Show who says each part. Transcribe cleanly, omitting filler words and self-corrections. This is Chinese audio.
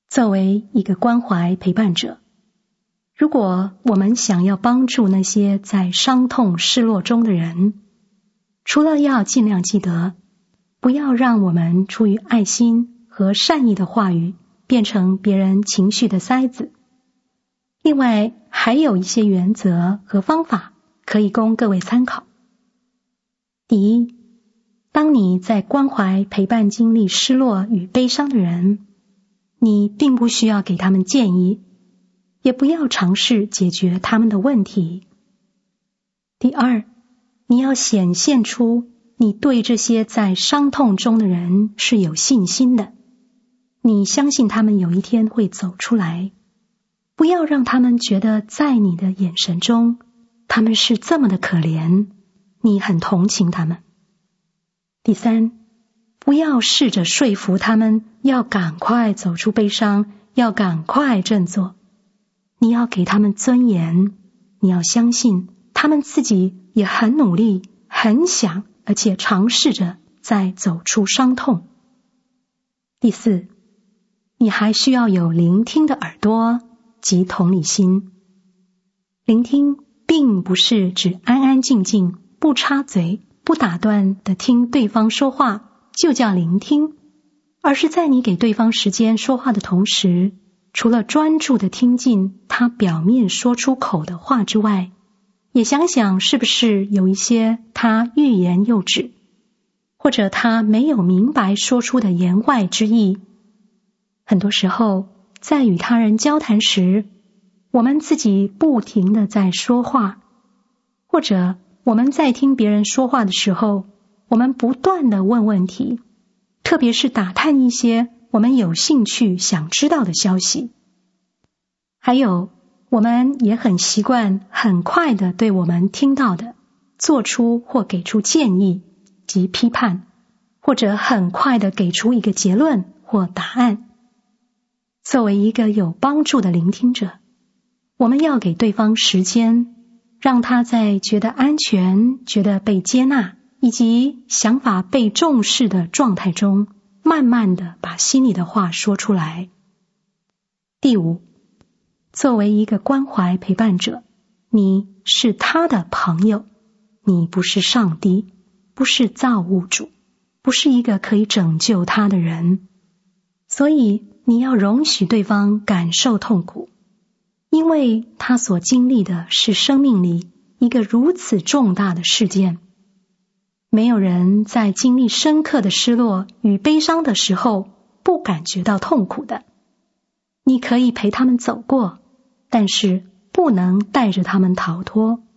Speaker 1: 作为一个关怀陪伴者，如果我们想要帮助那些在伤痛失落中的人，除了要尽量记得不要让我们出于爱心和善意的话语变成别人情绪的塞子，另外还有一些原则和方法可以供各位参考。第一，当你在关怀陪伴经历失落与悲伤的人，你并不需要给他们建议，也不要尝试解决他们的问题。第二，你要显现出你对这些在伤痛中的人是有信心的，你相信他们有一天会走出来，不要让他们觉得在你的眼神中他们是这么的可怜，你很同情他们。第三，不要试着说服他们要赶快走出悲伤，要赶快振作。你要给他们尊严，你要相信他们自己也很努力，很想，而且尝试着再走出伤痛。第四，你还需要有聆听的耳朵及同理心。聆听并不是指安安静静，不插嘴，不打断的听对方说话就叫聆听，而是在你给对方时间说话的同时，除了专注的听进他表面说出口的话之外，也想想是不是有一些他欲言又止，或者他没有明白说出的言外之意。很多时候在与他人交谈时，我们自己不停地在说话，或者我们在听别人说话的时候，我们不断地问问题，特别是打探一些我们有兴趣想知道的消息。还有，我们也很习惯很快地对我们听到的做出或给出建议及批判，或者很快地给出一个结论或答案。作为一个有帮助的聆听者，我们要给对方时间，让他在觉得安全、觉得被接纳以及想法被重视的状态中，慢慢地把心里的话说出来。第五，作为一个关怀陪伴者，你是他的朋友，你不是上帝，不是造物主，不是一个可以拯救他的人，所以你要容许对方感受痛苦，因为他所经历的是生命里一个如此重大的事件。没有人在经历深刻的失落与悲伤的时候不感觉到痛苦的。你可以陪他们走过，但是不能带着他们逃脱。